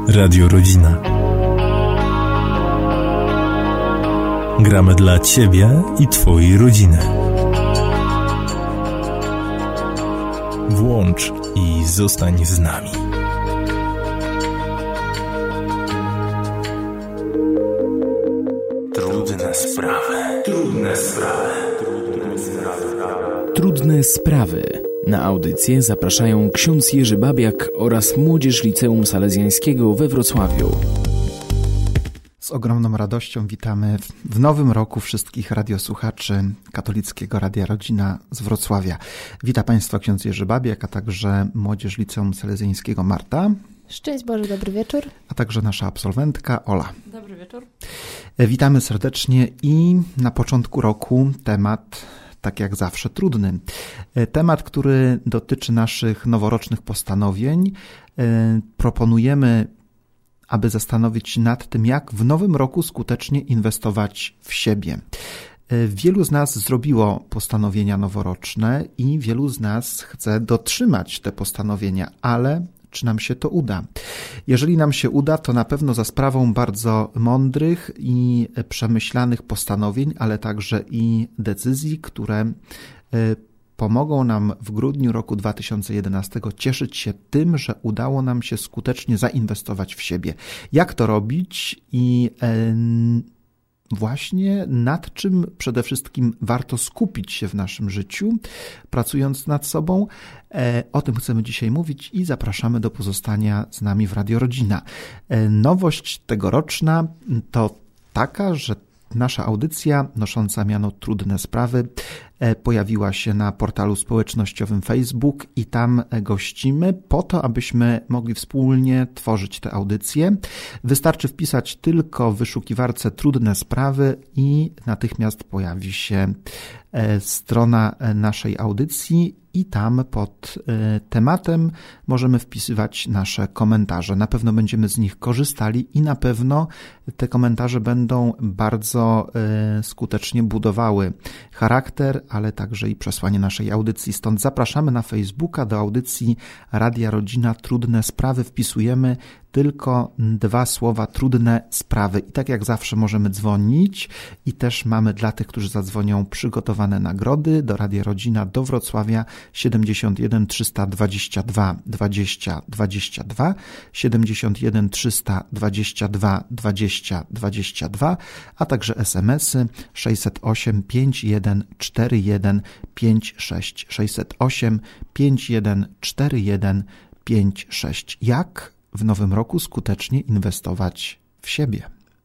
Radio Rodzina. Gramy dla Ciebie i Twojej rodziny. Włącz i zostań z nami. Trudne sprawy. Trudne sprawy. Trudne sprawy. Trudne sprawy. Na audycję zapraszają ksiądz Jerzy Babiak oraz Młodzież Liceum Salezjańskiego we Wrocławiu. Z ogromną radością witamy w nowym roku wszystkich radiosłuchaczy Katolickiego Radia Rodzina z Wrocławia. Witam Państwa ksiądz Jerzy Babiak, a także Młodzież Liceum Salezjańskiego Marta. Szczęść Boże, dobry wieczór. A także nasza absolwentka Ola. Dobry wieczór. Witamy serdecznie i na początku roku temat, tak jak zawsze, trudny. Temat, który dotyczy naszych noworocznych postanowień. Proponujemy, aby zastanowić się nad tym, jak w nowym roku skutecznie inwestować w siebie. Wielu z nas zrobiło postanowienia noworoczne i wielu z nas chce dotrzymać te postanowienia, ale czy nam się to uda? Jeżeli nam się uda, to na pewno za sprawą bardzo mądrych i przemyślanych postanowień, ale także i decyzji, które pomogą nam w grudniu roku 2011 cieszyć się tym, że udało nam się skutecznie zainwestować w siebie. Jak to robić i właśnie nad czym przede wszystkim warto skupić się w naszym życiu, pracując nad sobą. O tym chcemy dzisiaj mówić i zapraszamy do pozostania z nami w Radio Rodzina. Nowość tegoroczna to taka, że nasza audycja nosząca miano Trudne Sprawy pojawiła się na portalu społecznościowym Facebook i tam gościmy po to, abyśmy mogli wspólnie tworzyć te audycje. Wystarczy wpisać tylko w wyszukiwarce Trudne Sprawy i natychmiast pojawi się strona naszej audycji i tam pod tematem możemy wpisywać nasze komentarze. Na pewno będziemy z nich korzystali i na pewno te komentarze będą bardzo skutecznie budowały charakter, ale także i przesłanie naszej audycji. Stąd zapraszamy na Facebooka do audycji Radia Rodzina Trudne Sprawy. Wpisujemy tylko 2 słowa Trudne Sprawy. I tak jak zawsze możemy dzwonić i też mamy dla tych, którzy zadzwonią, przygotowane nagrody do Radia Rodzina do Wrocławia 71 322 20 22, 71 322 20 22, a także SMS-y 608 5141 56, 608 5141 56. Jak w nowym roku skutecznie inwestować w siebie?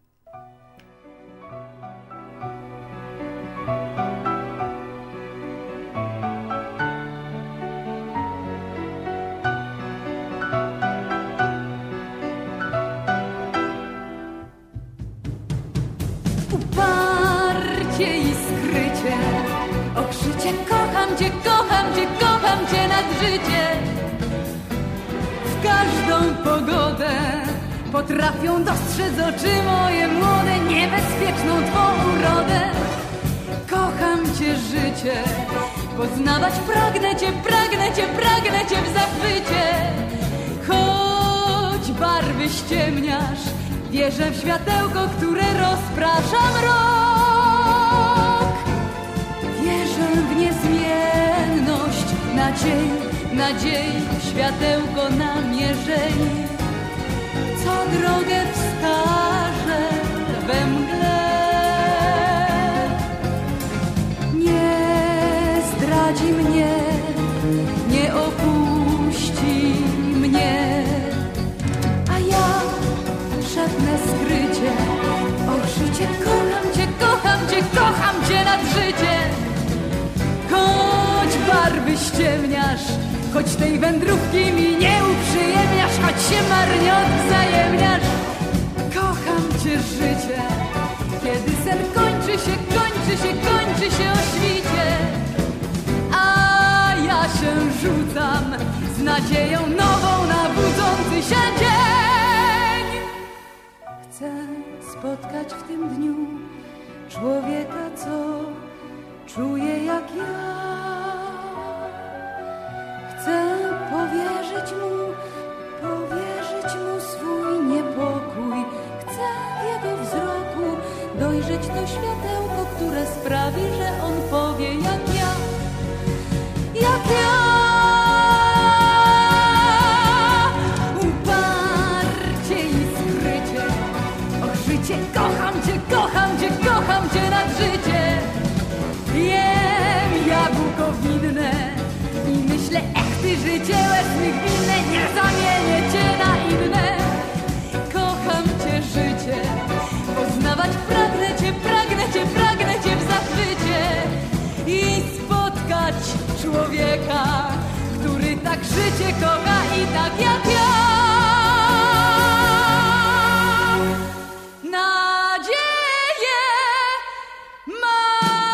Uparcie i skrycie, okrzycie kocham cię, kocham cię, kocham cię nad życie. W każdą pogodę potrafią dostrzec oczy moje młode, niebezpieczną twą urodę. Kocham cię życie, poznawać pragnę cię, pragnę cię, pragnę cię w zachwycie. Choć barwy ściemniasz, wierzę w światełko, które rozprasza mrok. Wierzę w niezmienność nadziei, światełko namierzeni, co drogę wskaże we mgle. Nie zdradzi mnie, nie opuści mnie, a ja szepnę skrycie, o życie, kocham cię, kocham cię, kocham cię nad życie. Choć barwy ściemniasz, choć tej wędrówki mi nie uprzyjemniasz, choć się marnie odwzajemniasz. Kocham cię życie, kiedy sen kończy się, kończy się, kończy się o świcie. A ja się rzucam z nadzieją nową na budzący się dzień. Chcę spotkać w tym dniu człowieka, co czuje jak ja. Chcę powierzyć mu swój nie to światełko, które sprawi, że on powie jak ja. Uparcie i skrycie, och życie, kocham cię nad życie. Jem jabłko winne i myślę, ty życie łez mych winne, nie zamienię cię na inne. Kocham cię życie, poznawać pragnę cię w zachwycie i spotkać człowieka, który tak życie kocha i tak jak ja. Nadzieję ma.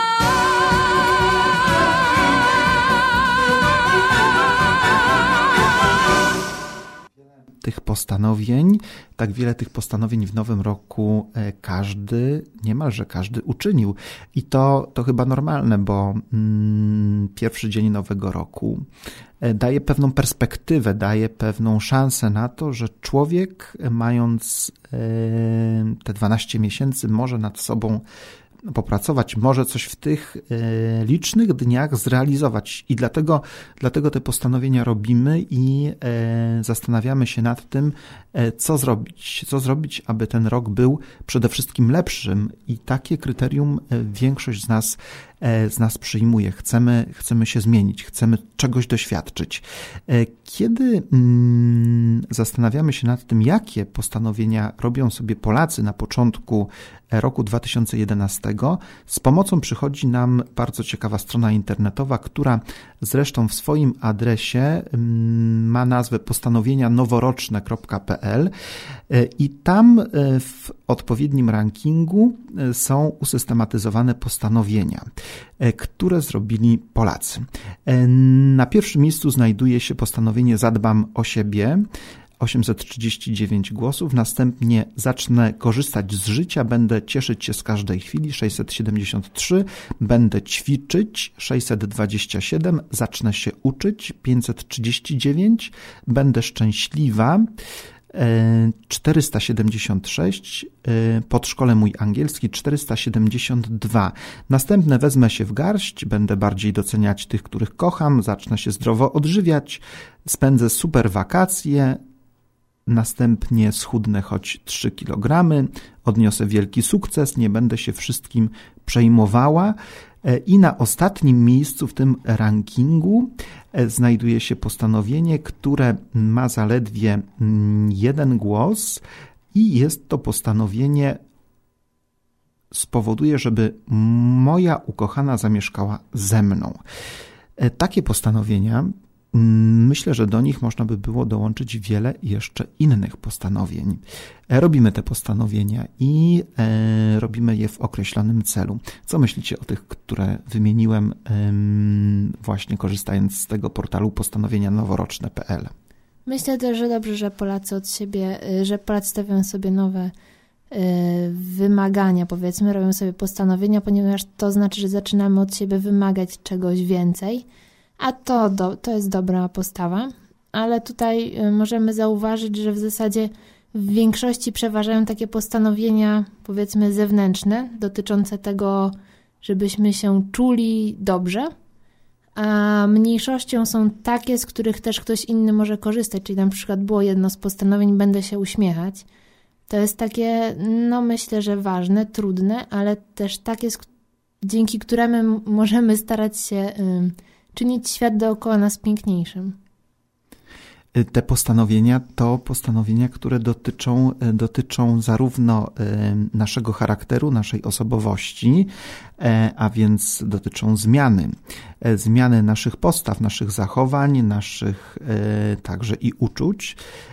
Tych postanowień, tak wiele tych postanowień w nowym roku niemalże każdy uczynił. I to chyba normalne, bo pierwszy dzień nowego roku daje pewną perspektywę, daje pewną szansę na to, że człowiek, mając te 12 miesięcy, może nad sobą popracować, może coś w tych licznych dniach zrealizować. I dlatego te postanowienia robimy i zastanawiamy się nad tym, co zrobić, aby ten rok był przede wszystkim lepszym. I takie kryterium większość z nas przyjmuje. Chcemy się zmienić, chcemy czegoś doświadczyć. Kiedy zastanawiamy się nad tym, jakie postanowienia robią sobie Polacy na początku roku 2011, z pomocą przychodzi nam bardzo ciekawa strona internetowa, która zresztą w swoim adresie ma nazwę postanowienianoworoczne.pl i tam w odpowiednim rankingu są usystematyzowane postanowienia, które zrobili Polacy. Na pierwszym miejscu znajduje się postanowienie Zadbam o siebie, 839 głosów, następnie Zacznę korzystać z życia, będę cieszyć się z każdej chwili, 673, będę ćwiczyć, 627, zacznę się uczyć, 539, będę szczęśliwa, 476, podszkolę mój angielski, 472. Następne wezmę się w garść, będę bardziej doceniać tych, których kocham, zacznę się zdrowo odżywiać, spędzę super wakacje, następnie schudnę choć 3 kg, odniosę wielki sukces, nie będę się wszystkim przejmowała. I na ostatnim miejscu w tym rankingu znajduje się postanowienie, które ma zaledwie 1 głos i jest to postanowienie spowoduje, żeby moja ukochana zamieszkała ze mną. Takie postanowienia, myślę, że do nich można by było dołączyć wiele jeszcze innych postanowień. Robimy te postanowienia i robimy je w określonym celu. Co myślicie o tych, które wymieniłem właśnie korzystając z tego portalu postanowienianoworoczne.pl? Myślę też, że dobrze, że Polacy stawiają sobie nowe wymagania, powiedzmy, robią sobie postanowienia, ponieważ to znaczy, że zaczynamy od siebie wymagać czegoś więcej, a to jest dobra postawa, ale tutaj możemy zauważyć, że w zasadzie w większości przeważają takie postanowienia, powiedzmy, zewnętrzne, dotyczące tego, żebyśmy się czuli dobrze, a mniejszością są takie, z których też ktoś inny może korzystać, czyli na przykład było jedno z postanowień, będę się uśmiechać. To jest takie, myślę, że ważne, trudne, ale też takie, dzięki któremu możemy starać się czynić świat dookoła nas piękniejszym. Te postanowienia to postanowienia, które dotyczą zarówno naszego charakteru, naszej osobowości, a więc dotyczą zmiany naszych postaw, naszych zachowań, naszych także i uczuć,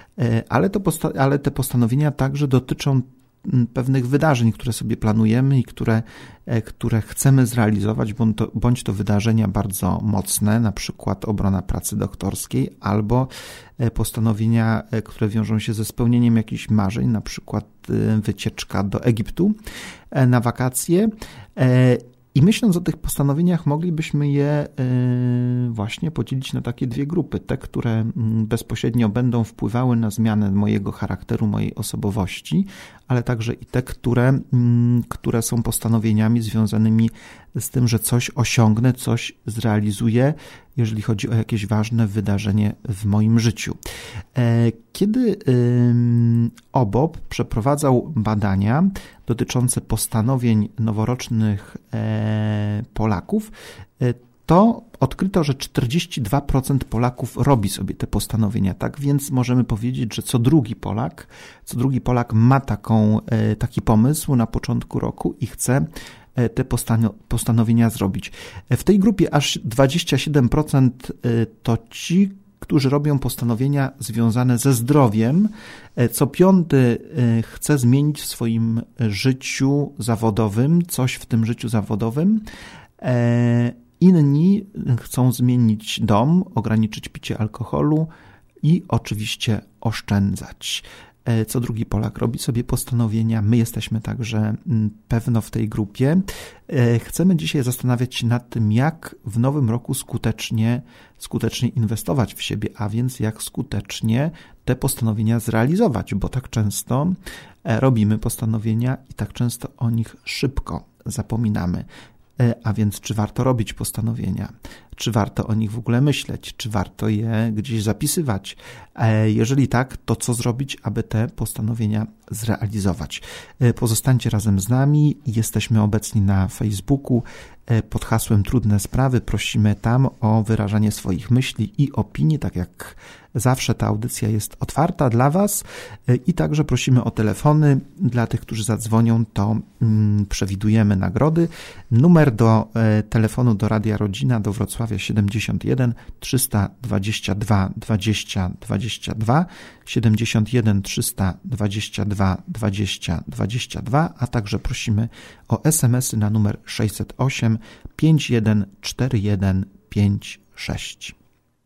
ale te postanowienia także dotyczą pewnych wydarzeń, które sobie planujemy i które chcemy zrealizować, bądź to wydarzenia bardzo mocne, na przykład obrona pracy doktorskiej, albo postanowienia, które wiążą się ze spełnieniem jakichś marzeń, na przykład wycieczka do Egiptu na wakacje. I myśląc o tych postanowieniach, moglibyśmy je właśnie podzielić na takie dwie grupy. Te, które bezpośrednio będą wpływały na zmianę mojego charakteru, mojej osobowości, ale także i te, które są postanowieniami związanymi z tym, że coś osiągnę, coś zrealizuję, jeżeli chodzi o jakieś ważne wydarzenie w moim życiu. Kiedy OBOP przeprowadzał badania dotyczące postanowień noworocznych Polaków, to odkryto, że 42% Polaków robi sobie te postanowienia. Tak więc możemy powiedzieć, że co drugi Polak ma taki pomysł na początku roku i chce te postanowienia zrobić. W tej grupie aż 27% to ci, którzy robią postanowienia związane ze zdrowiem. Co piąty chce zmienić w swoim życiu zawodowym, coś w tym życiu zawodowym. Inni chcą zmienić dom, ograniczyć picie alkoholu i oczywiście oszczędzać. Co drugi Polak robi sobie postanowienia. My jesteśmy także pewno w tej grupie. Chcemy dzisiaj zastanawiać się nad tym, jak w nowym roku skutecznie inwestować w siebie, a więc jak skutecznie te postanowienia zrealizować, bo tak często robimy postanowienia i tak często o nich szybko zapominamy. A więc czy warto robić postanowienia? Czy warto o nich w ogóle myśleć? Czy warto je gdzieś zapisywać? Jeżeli tak, to co zrobić, aby te postanowienia zrealizować? Pozostańcie razem z nami. Jesteśmy obecni na Facebooku pod hasłem Trudne Sprawy. Prosimy tam o wyrażanie swoich myśli i opinii, tak jak zawsze ta audycja jest otwarta dla Was i także prosimy o telefony. Dla tych, którzy zadzwonią, to przewidujemy nagrody. Numer do telefonu do Radia Rodzina do Wrocławia 71 322 20 22, 71 322 20 22, a także prosimy o SMS-y na numer 608 5141 56.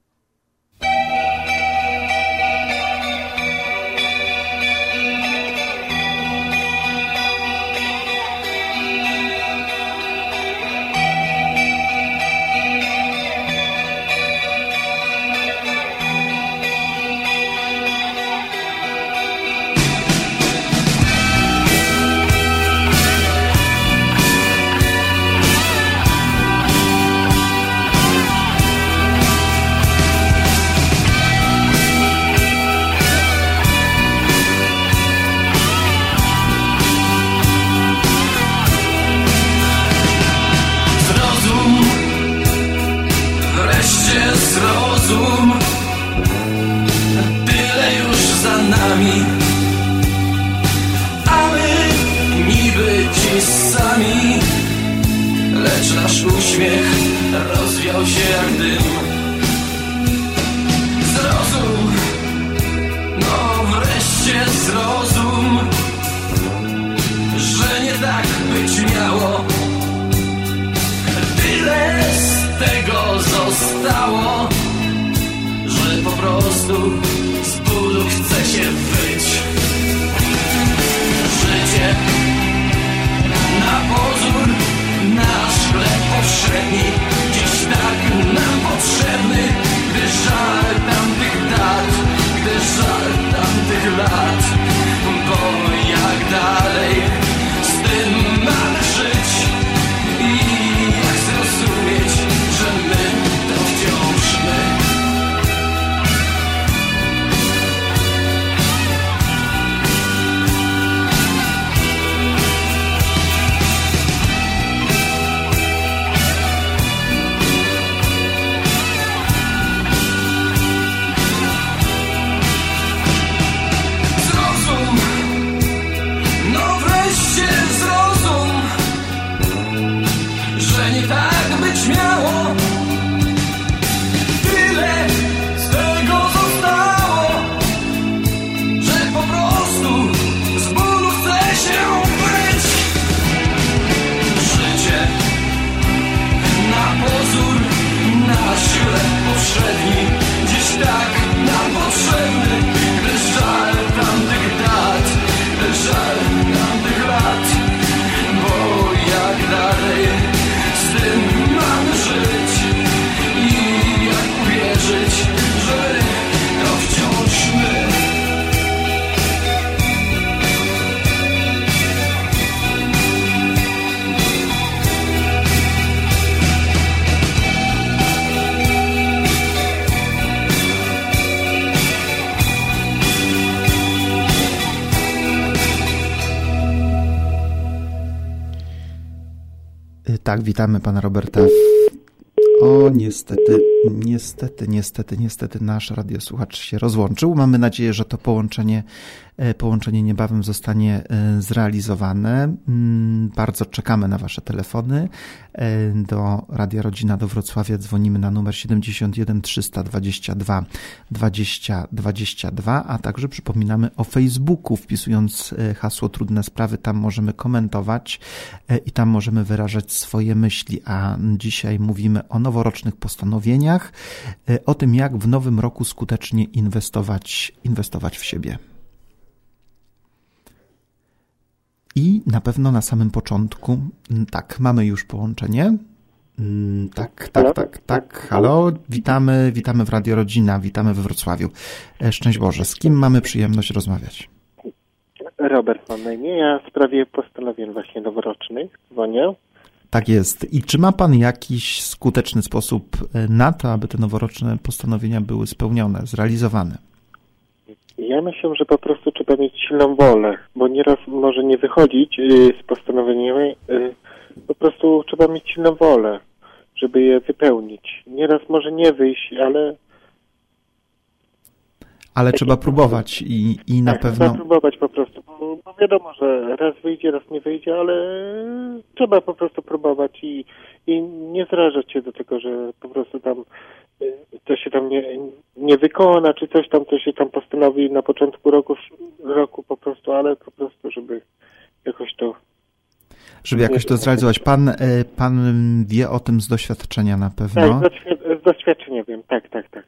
Zrozum, tyle już za nami, a my niby ci sami, lecz nasz uśmiech rozwiał się jak dym. Zrozum, no wreszcie zrozum, że nie tak być miało. Tyle z tego zostało, że po prostu z bólu chce się wyć. Życie na pozór, nasz chleb powszedni, dziś tak nam potrzebny. Tak, witamy pana Roberta. O, niestety nasz radiosłuchacz się rozłączył. Mamy nadzieję, że to połączenie niebawem zostanie zrealizowane. Bardzo czekamy na wasze telefony. Do Radia Rodzina do Wrocławia dzwonimy na numer 71 322 20 22, a także przypominamy o Facebooku, wpisując hasło Trudne Sprawy, tam możemy komentować i tam możemy wyrażać swoje myśli, a dzisiaj mówimy o noworocznych postanowieniach, o tym, jak w nowym roku skutecznie inwestować w siebie. I na pewno na samym początku, tak, mamy już połączenie. Tak. Halo, witamy w Radio Rodzina, witamy we Wrocławiu. Szczęść Boże, z kim mamy przyjemność rozmawiać? Robert mam na imię, ja w sprawie postanowień właśnie noworocznych dzwonię. Tak jest. I czy ma pan jakiś skuteczny sposób na to, aby te noworoczne postanowienia były spełnione, zrealizowane? Ja myślę, że po prostu trzeba mieć silną wolę, bo nieraz może nie wychodzić z postanowieniami, po prostu trzeba mieć silną wolę, żeby je wypełnić. Nieraz może nie wyjść, ale trzeba próbować i na pewno... Trzeba próbować po prostu, bo wiadomo, że raz wyjdzie, raz nie wyjdzie, ale trzeba po prostu próbować i nie zrażać się do tego, że po prostu tam to się tam nie wykona, czy coś tam, to się tam postanowi na początku roku po prostu, ale po prostu, żeby jakoś to zrealizować. Pan wie o tym z doświadczenia na pewno. Tak, z doświadczenia wiem, tak.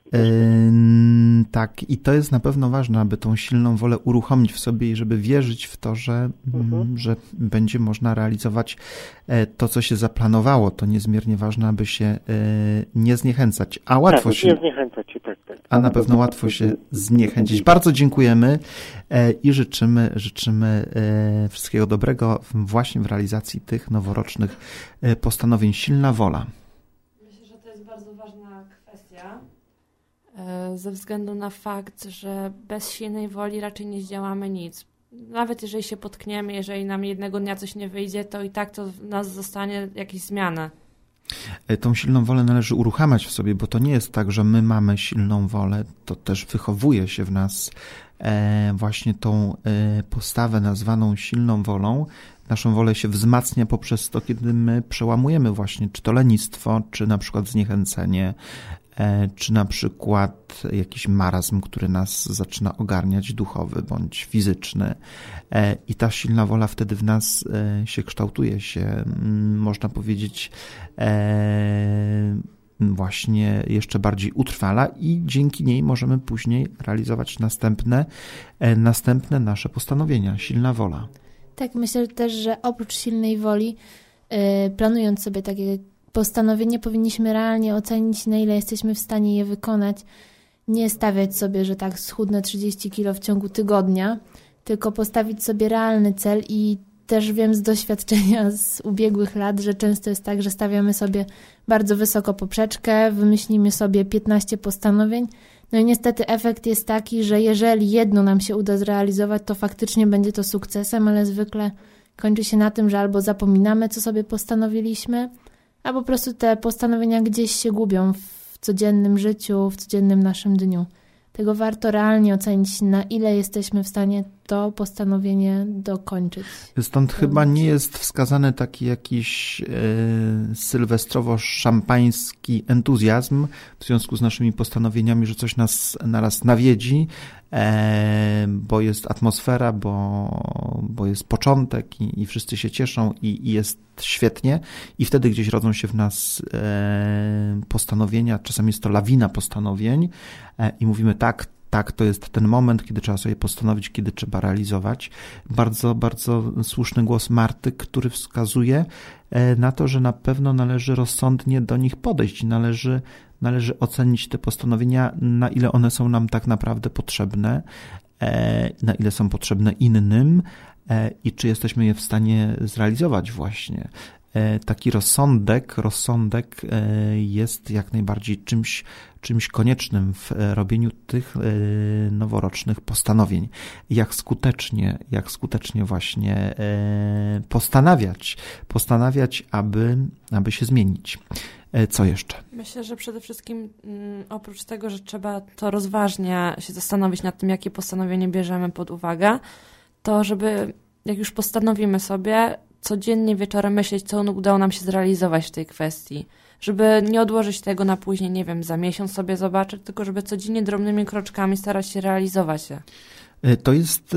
Tak, i to jest na pewno ważne, aby tą silną wolę uruchomić w sobie i żeby wierzyć w to, że będzie można realizować to, co się zaplanowało. To niezmiernie ważne, aby się nie zniechęcać. A łatwo tak, się... nie zniechęcać się, tak. A na pewno łatwo się zniechęcić. Bardzo dziękujemy i życzymy wszystkiego dobrego właśnie w realizacji tych noworocznych postanowień. Silna wola. Myślę, że to jest bardzo ważna kwestia ze względu na fakt, że bez silnej woli raczej nie zdziałamy nic. Nawet jeżeli się potkniemy, jeżeli nam jednego dnia coś nie wyjdzie, to i tak to w nas zostanie jakieś zmiana. Tą silną wolę należy uruchamiać w sobie, bo to nie jest tak, że my mamy silną wolę, to też wychowuje się w nas właśnie tą postawę nazwaną silną wolą. Naszą wolę się wzmacnia poprzez to, kiedy my przełamujemy właśnie czy to lenistwo, czy na przykład zniechęcenie, czy na przykład jakiś marazm, który nas zaczyna ogarniać, duchowy bądź fizyczny. I ta silna wola wtedy w nas się kształtuje, się, można powiedzieć, właśnie jeszcze bardziej utrwala i dzięki niej możemy później realizować następne nasze postanowienia. Silna wola. Tak, myślę też, że oprócz silnej woli, planując sobie takie postanowienie, powinniśmy realnie ocenić, na ile jesteśmy w stanie je wykonać. Nie stawiać sobie, że tak schudnę 30 kilo w ciągu tygodnia, tylko postawić sobie realny cel i też wiem z doświadczenia z ubiegłych lat, że często jest tak, że stawiamy sobie bardzo wysoko poprzeczkę, wymyślimy sobie 15 postanowień, no i niestety efekt jest taki, że jeżeli jedno nam się uda zrealizować, to faktycznie będzie to sukcesem, ale zwykle kończy się na tym, że albo zapominamy, co sobie postanowiliśmy, a po prostu te postanowienia gdzieś się gubią w codziennym życiu, w codziennym naszym dniu. Tego warto realnie ocenić, na ile jesteśmy w stanie to postanowienie dokończyć. Stąd chyba nie jest wskazany taki jakiś sylwestrowo-szampański entuzjazm w związku z naszymi postanowieniami, że coś nas naraz nawiedzi, bo jest atmosfera, bo jest początek i wszyscy się cieszą i jest świetnie i wtedy gdzieś rodzą się w nas postanowienia, czasami jest to lawina postanowień i mówimy tak, to jest ten moment, kiedy trzeba sobie postanowić, kiedy trzeba realizować. Bardzo, bardzo słuszny głos Marty, który wskazuje na to, że na pewno należy rozsądnie do nich podejść. Należy ocenić te postanowienia, na ile one są nam tak naprawdę potrzebne, na ile są potrzebne innym i czy jesteśmy je w stanie zrealizować właśnie. taki rozsądek jest jak najbardziej czymś koniecznym w robieniu tych noworocznych postanowień. Jak skutecznie właśnie postanawiać, aby się zmienić. Co jeszcze? Myślę, że przede wszystkim oprócz tego, że trzeba to rozważnie się zastanowić nad tym, jakie postanowienie bierzemy pod uwagę, to żeby, jak już postanowimy sobie, codziennie wieczorem myśleć, co udało nam się zrealizować w tej kwestii. Żeby nie odłożyć tego na później, nie wiem, za miesiąc sobie zobaczyć, tylko żeby codziennie drobnymi kroczkami starać się realizować je. To jest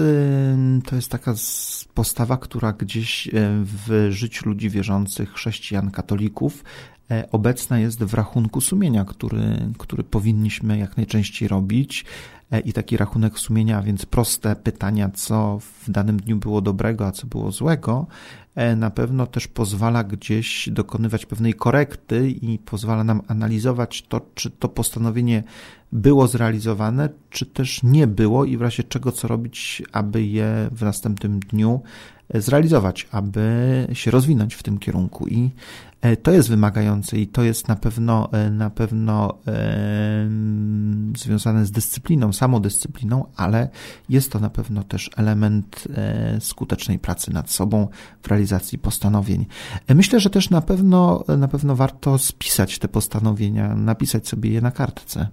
taka postawa, która gdzieś w życiu ludzi wierzących, chrześcijan, katolików obecna jest w rachunku sumienia, który powinniśmy jak najczęściej robić. I taki rachunek sumienia, a więc proste pytania, co w danym dniu było dobrego, a co było złego, na pewno też pozwala gdzieś dokonywać pewnej korekty i pozwala nam analizować to, czy to postanowienie było zrealizowane, czy też nie było i w razie czego co robić, aby je w następnym dniu zrealizować, aby się rozwinąć w tym kierunku. I to jest wymagające i to jest na pewno związane z dyscypliną, samodyscypliną, ale jest to na pewno też element skutecznej pracy nad sobą w realizacji postanowień. Myślę, że też na pewno warto spisać te postanowienia, napisać sobie je na kartce.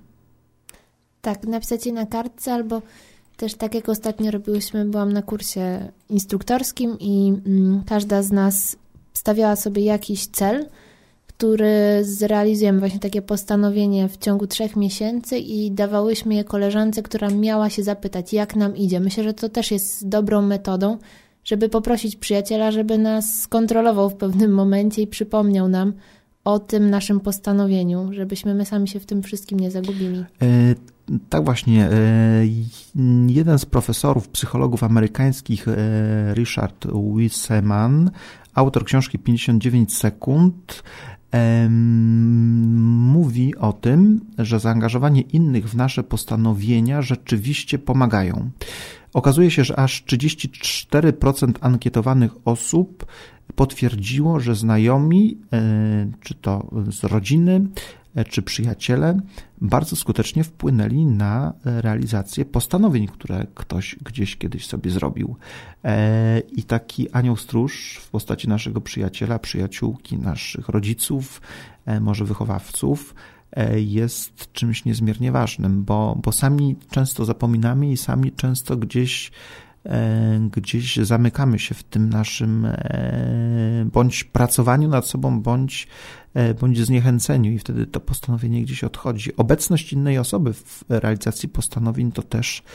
Tak, napisać je na kartce albo też tak jak ostatnio byłam na kursie instruktorskim i każda z nas stawiała sobie jakiś cel, który zrealizujemy, właśnie takie postanowienie w ciągu 3 miesięcy i dawałyśmy je koleżance, która miała się zapytać, jak nam idzie. Myślę, że to też jest dobrą metodą, żeby poprosić przyjaciela, żeby nas skontrolował w pewnym momencie i przypomniał nam o tym naszym postanowieniu, żebyśmy my sami się w tym wszystkim nie zagubili. Tak właśnie. Jeden z profesorów, psychologów amerykańskich, Richard Wiseman, autor książki 59 sekund, mówi o tym, że zaangażowanie innych w nasze postanowienia rzeczywiście pomagają. Okazuje się, że aż 34% ankietowanych osób potwierdziło, że znajomi, czy to z rodziny, czy przyjaciele, bardzo skutecznie wpłynęli na realizację postanowień, które ktoś gdzieś kiedyś sobie zrobił. I taki anioł stróż w postaci naszego przyjaciela, przyjaciółki, naszych rodziców, może wychowawców, jest czymś niezmiernie ważnym, bo sami często zapominamy i sami często gdzieś zamykamy się w tym naszym bądź pracowaniu nad sobą, bądź zniechęceniu i wtedy to postanowienie gdzieś odchodzi. Obecność innej osoby w realizacji postanowień to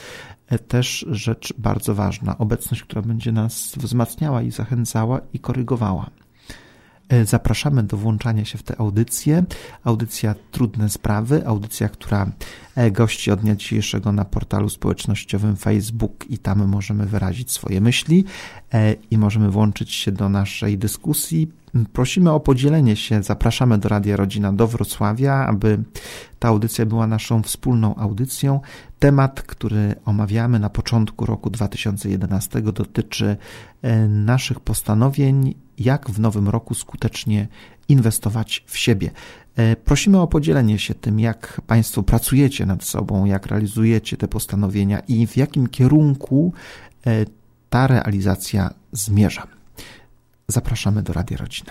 też rzecz bardzo ważna. Obecność, która będzie nas wzmacniała i zachęcała i korygowała. Zapraszamy do włączania się w tę audycję. Audycja Trudne Sprawy, audycja, która gości od dnia dzisiejszego na portalu społecznościowym Facebook i tam możemy wyrazić swoje myśli i możemy włączyć się do naszej dyskusji. Prosimy o podzielenie się, zapraszamy do Radia Rodzina do Wrocławia, aby ta audycja była naszą wspólną audycją. Temat, który omawiamy na początku roku 2011 dotyczy naszych postanowień, jak w nowym roku skutecznie inwestować w siebie. Prosimy o podzielenie się tym, jak Państwo pracujecie nad sobą, jak realizujecie te postanowienia i w jakim kierunku ta realizacja zmierza. Zapraszamy do Radia Rodzina.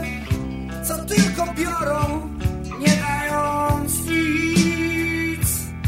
Biorą, nie dając nic.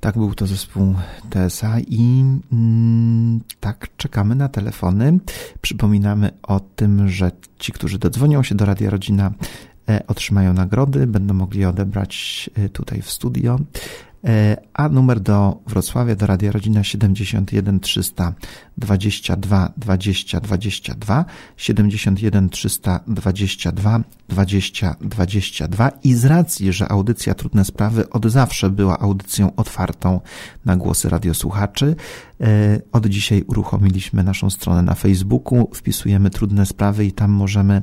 Tak, był to zespół TSA i tak czekamy na telefony. Przypominamy o tym, że ci, którzy dodzwonią się do Radia Rodzina, otrzymają nagrody, będą mogli je odebrać tutaj w studio. A numer do Wrocławia, do Radia Rodzina 71 322 20 22, 71 322 20 22 i z racji, że audycja Trudne Sprawy od zawsze była audycją otwartą na głosy radiosłuchaczy, od dzisiaj uruchomiliśmy naszą stronę na Facebooku, wpisujemy Trudne Sprawy i tam możemy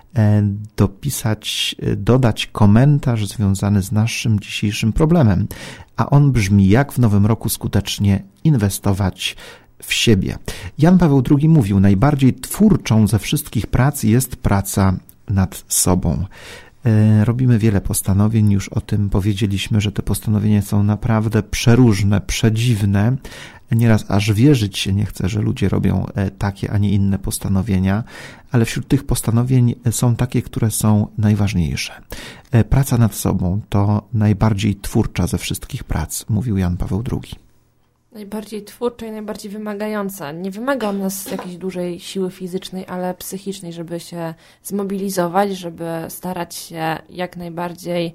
dodać komentarz związany z naszym dzisiejszym problemem, a on brzmi: jak w nowym roku skutecznie inwestować w siebie. Jan Paweł II mówił: najbardziej twórczą ze wszystkich prac jest praca nad sobą. Robimy wiele postanowień, już o tym powiedzieliśmy, że te postanowienia są naprawdę przeróżne, przedziwne. Nieraz aż wierzyć się nie chce, że ludzie robią takie, a nie inne postanowienia, ale wśród tych postanowień są takie, które są najważniejsze. Praca nad sobą to najbardziej twórcza ze wszystkich prac, mówił Jan Paweł II. Najbardziej twórcza i najbardziej wymagająca. Nie wymaga od nas jakiejś dużej siły fizycznej, ale psychicznej, żeby się zmobilizować, żeby starać się jak najbardziej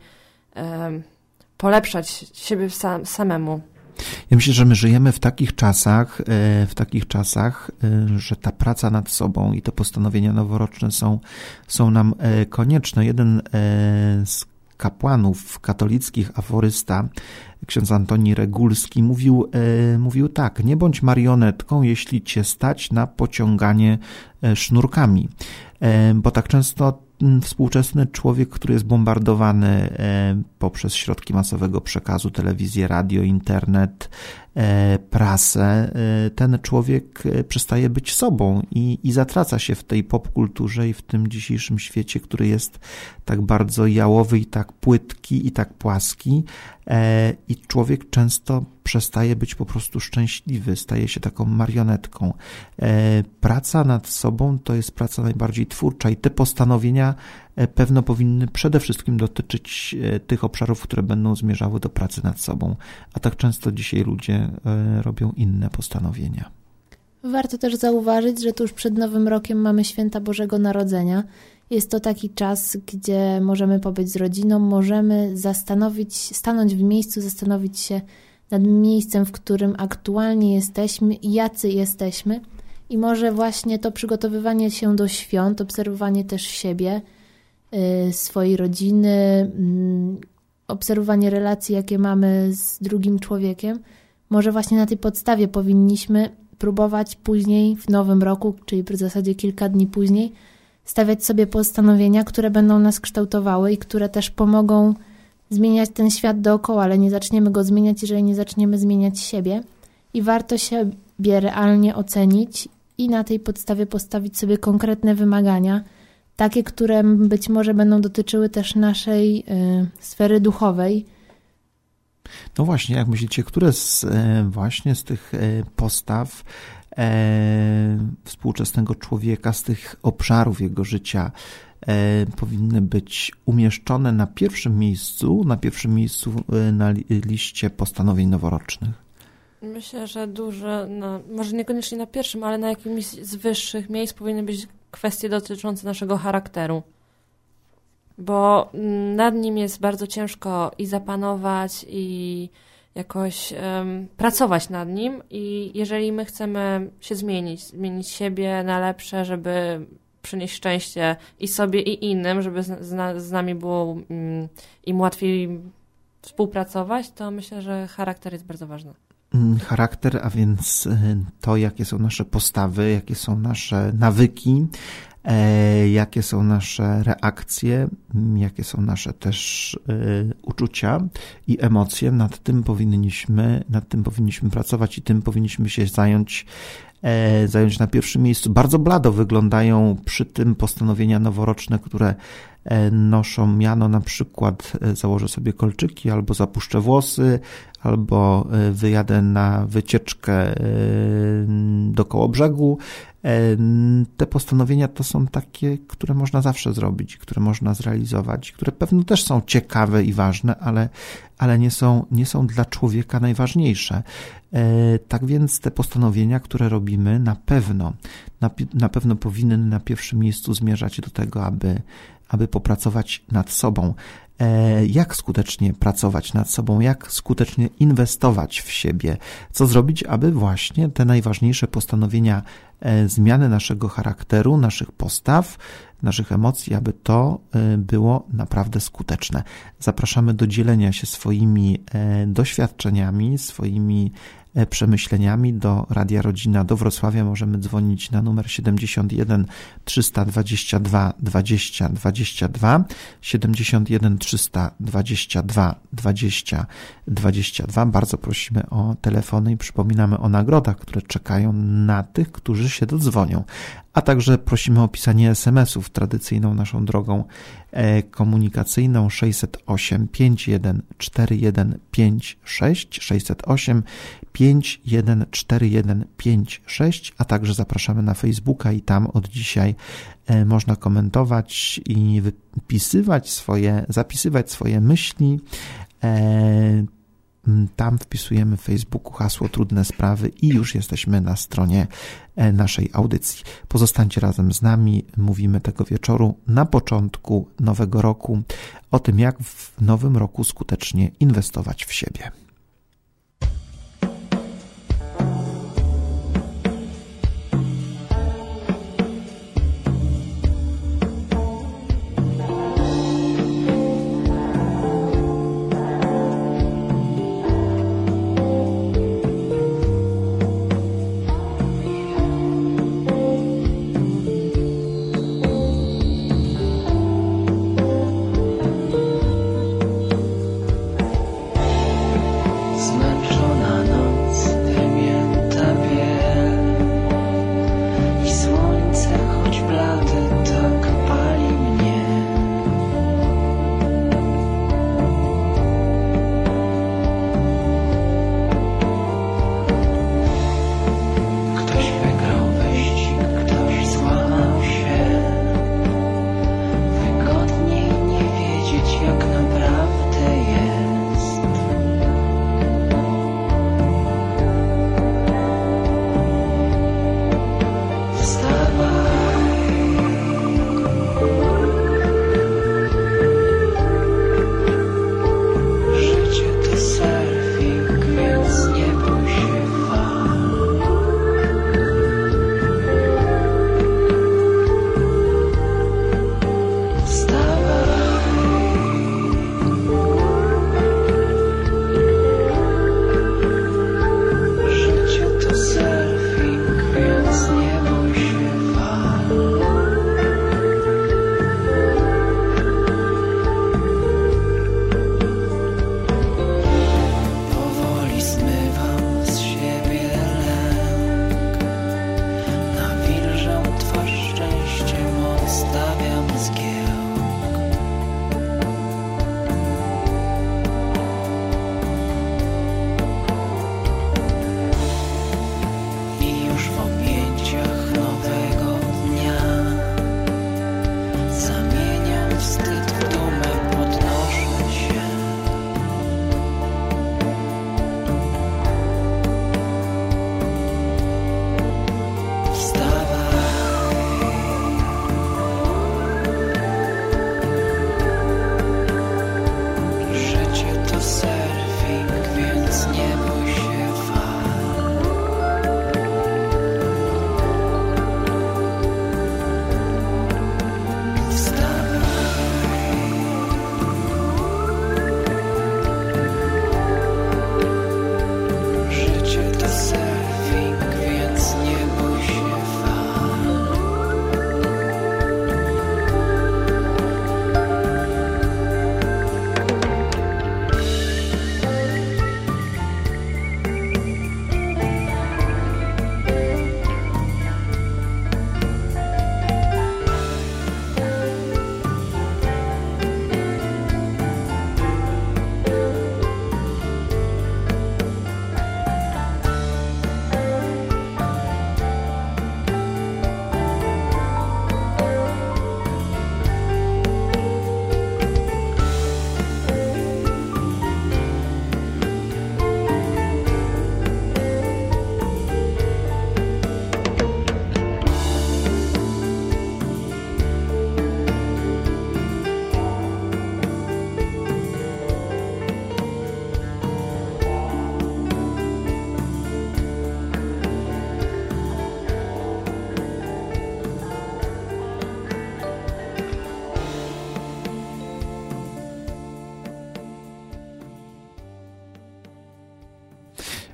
polepszać siebie samemu. Ja myślę, że my żyjemy w takich czasach, że ta praca nad sobą i te postanowienia noworoczne są nam konieczne. Jeden z kapłanów katolickich, aforysta, ksiądz Antoni Regulski, mówił tak: nie bądź marionetką, jeśli cię stać na pociąganie sznurkami. Bo tak często współczesny człowiek, który jest bombardowany poprzez środki masowego przekazu, telewizję, radio, internet, prasę, ten człowiek przestaje być sobą i zatraca się w tej popkulturze i w tym dzisiejszym świecie, który jest tak bardzo jałowy i tak płytki i tak płaski, i człowiek często przestaje być po prostu szczęśliwy, staje się taką marionetką. Praca nad sobą to jest praca najbardziej twórcza i te postanowienia pewno powinny przede wszystkim dotyczyć tych obszarów, które będą zmierzały do pracy nad sobą, a tak często dzisiaj ludzie robią inne postanowienia. Warto też zauważyć, że tuż przed Nowym Rokiem mamy Święta Bożego Narodzenia. Jest to taki czas, gdzie możemy pobyć z rodziną, możemy stanąć w miejscu, zastanowić się nad miejscem, w którym aktualnie jesteśmy i jacy jesteśmy. I może właśnie to przygotowywanie się do świąt, obserwowanie też siebie, swojej rodziny, obserwowanie relacji, jakie mamy z drugim człowiekiem, może właśnie na tej podstawie powinniśmy próbować później, w nowym roku, czyli w zasadzie kilka dni później, stawiać sobie postanowienia, które będą nas kształtowały i które też pomogą zmieniać ten świat dookoła, ale nie zaczniemy go zmieniać, jeżeli nie zaczniemy zmieniać siebie. I warto siebie realnie ocenić i na tej podstawie postawić sobie konkretne wymagania, takie, które być może będą dotyczyły też naszej sfery duchowej. No właśnie, jak myślicie, które właśnie z tych postaw współczesnego człowieka, z tych obszarów jego życia powinny być umieszczone na pierwszym miejscu na liście postanowień noworocznych? Myślę, że duże, może niekoniecznie na pierwszym, ale na jakimś z wyższych miejsc powinny być kwestie dotyczące naszego charakteru. Bo nad nim jest bardzo ciężko i zapanować, i jakoś pracować nad nim. I jeżeli my chcemy się zmienić siebie na lepsze, żeby przynieść szczęście i sobie, i innym, żeby z nami było im łatwiej współpracować, to myślę, że charakter jest bardzo ważny. Charakter, a więc to, jakie są nasze postawy, jakie są nasze nawyki, jakie są nasze reakcje, jakie są nasze też uczucia i emocje. Nad tym powinniśmy pracować i tym powinniśmy się zająć na pierwszym miejscu. Bardzo blado wyglądają przy tym postanowienia noworoczne, które noszą miano na przykład założę sobie kolczyki, albo zapuszczę włosy, albo wyjadę na wycieczkę do Kołobrzegu, Te postanowienia to są takie, które można zawsze zrobić, które można zrealizować, które pewno też są ciekawe i ważne, ale nie są dla człowieka najważniejsze. Tak więc te postanowienia, które robimy, na pewno powinny na pierwszym miejscu zmierzać do tego, aby popracować nad sobą. Jak skutecznie pracować nad sobą, jak skutecznie inwestować w siebie, co zrobić, aby właśnie te najważniejsze postanowienia zmiany naszego charakteru, naszych postaw, naszych emocji, aby to było naprawdę skuteczne. Zapraszamy do dzielenia się swoimi doświadczeniami, swoimi przemyśleniami do Radia Rodzina do Wrocławia. Możemy dzwonić na numer 71 322 20 22, 71 322 20 22. Bardzo prosimy o telefony i przypominamy o nagrodach, które czekają na tych, którzy się dodzwonią. A także prosimy o pisanie SMS-ów tradycyjną naszą drogą komunikacyjną 608 5141 56, 608 5141 56, a także zapraszamy na Facebooka i tam od dzisiaj można komentować i zapisywać swoje myśli. Tam wpisujemy w Facebooku hasło Trudne Sprawy i już jesteśmy na stronie naszej audycji. Pozostańcie razem z nami. Mówimy tego wieczoru na początku nowego roku o tym, jak w nowym roku skutecznie inwestować w siebie.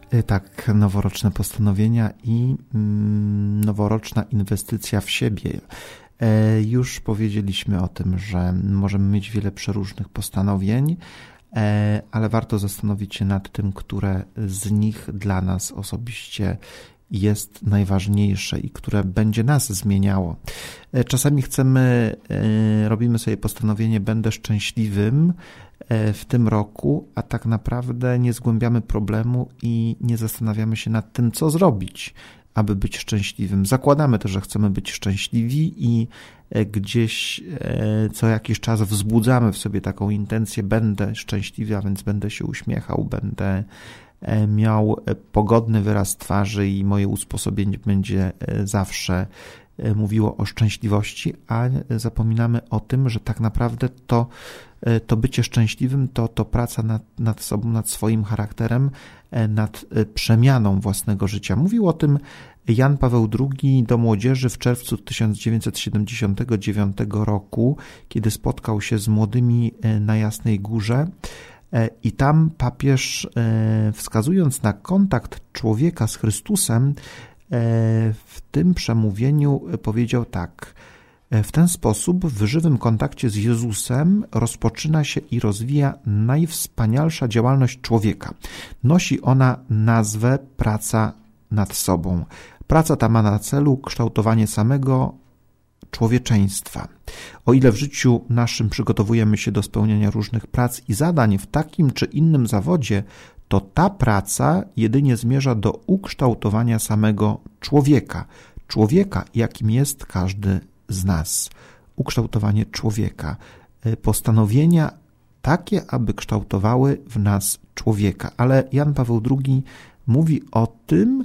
Tak, noworoczne postanowienia i noworoczna inwestycja w siebie. Już powiedzieliśmy o tym, że możemy mieć wiele przeróżnych postanowień, ale warto zastanowić się nad tym, które z nich dla nas osobiście jest najważniejsze i które będzie nas zmieniało. Czasami robimy sobie postanowienie, będę szczęśliwym w tym roku, a tak naprawdę nie zgłębiamy problemu i nie zastanawiamy się nad tym, co zrobić, aby być szczęśliwym. Zakładamy też, że chcemy być szczęśliwi i gdzieś co jakiś czas wzbudzamy w sobie taką intencję, będę szczęśliwy, a więc będę się uśmiechał, będę miał pogodny wyraz twarzy i moje usposobienie będzie zawsze mówiło o szczęśliwości, a zapominamy o tym, że tak naprawdę to bycie szczęśliwym to praca nad sobą, nad swoim charakterem, nad przemianą własnego życia. Mówił o tym Jan Paweł II do młodzieży w czerwcu 1979 roku, kiedy spotkał się z młodymi na Jasnej Górze. I tam papież, wskazując na kontakt człowieka z Chrystusem, w tym przemówieniu powiedział tak: w ten sposób w żywym kontakcie z Jezusem rozpoczyna się i rozwija najwspanialsza działalność człowieka. Nosi ona nazwę praca nad sobą. Praca ta ma na celu kształtowanie samego człowieczeństwa. O ile w życiu naszym przygotowujemy się do spełniania różnych prac i zadań w takim czy innym zawodzie, to ta praca jedynie zmierza do ukształtowania samego człowieka. Człowieka, jakim jest każdy z nas. Ukształtowanie człowieka. Postanowienia takie, aby kształtowały w nas człowieka. Ale Jan Paweł II mówi o tym,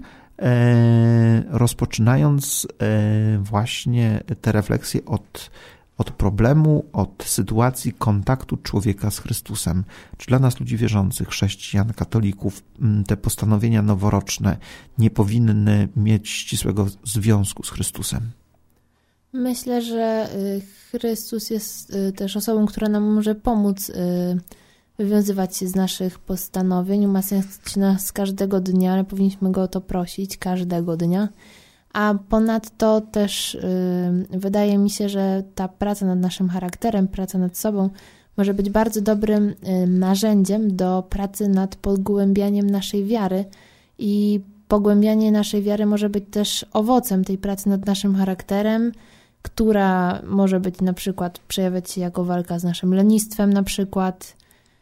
rozpoczynając właśnie te refleksje od problemu, od sytuacji kontaktu człowieka z Chrystusem. Czy dla nas, ludzi wierzących, chrześcijan, katolików, te postanowienia noworoczne nie powinny mieć ścisłego związku z Chrystusem? Myślę, że Chrystus jest też osobą, która nam może pomóc wywiązywać się z naszych postanowień, umacniać nas każdego dnia, ale powinniśmy Go o to prosić każdego dnia. A ponadto też wydaje mi się, że ta praca nad naszym charakterem, praca nad sobą może być bardzo dobrym narzędziem do pracy nad pogłębianiem naszej wiary i pogłębianie naszej wiary może być też owocem tej pracy nad naszym charakterem, która może być na przykład przejawiać się jako walka z naszym lenistwem na przykład.